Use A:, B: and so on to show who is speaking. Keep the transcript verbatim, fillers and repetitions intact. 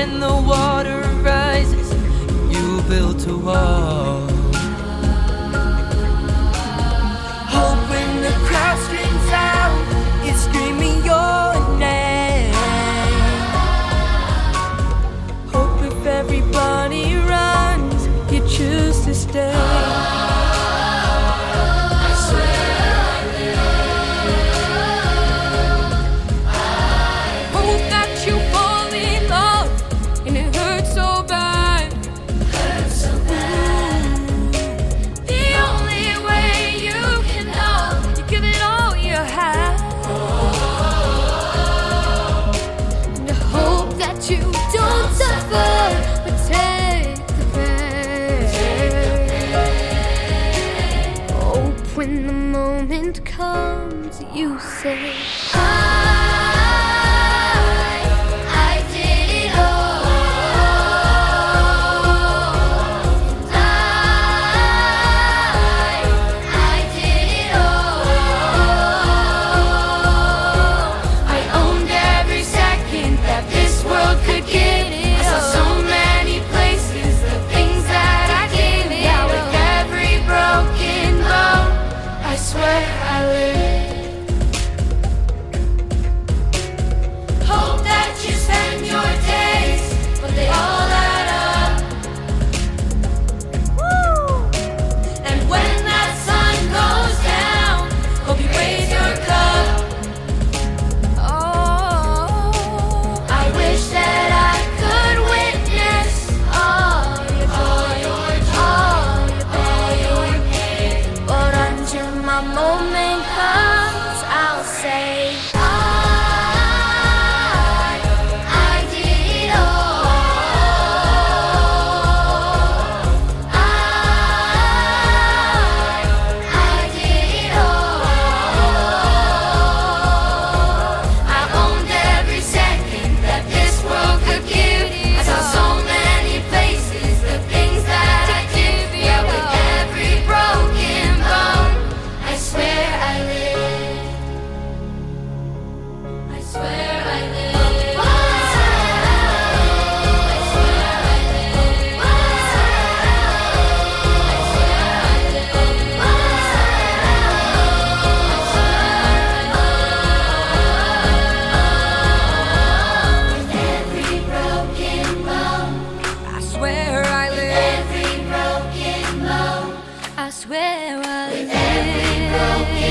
A: when the water rises, you built a wall. Hope when the crowd screams out, it's screaming your name. Hope if everybody runs, you choose to stay. When the moment comes, you say, I, I did it all. I, I did it all. I owned every second that this world could give. I saw so many places, the things that I gave. Now with every broken bone, I swear I live. Hope that you spend your days, but they all add up. Woo! And when that sun goes down, hope you raise your cup. Oh, I wish that I could witness all your joy, all your pain, but until my moment comes, I'll say, I, I did it all. I, I did it all. I owned every second that this world could give. I saw so many places, the things that I did. Yeah, with every broken bone, I swear I live. I swear I live. I swear I live. I swear I live. With every broken bone, I swear I live. With every broken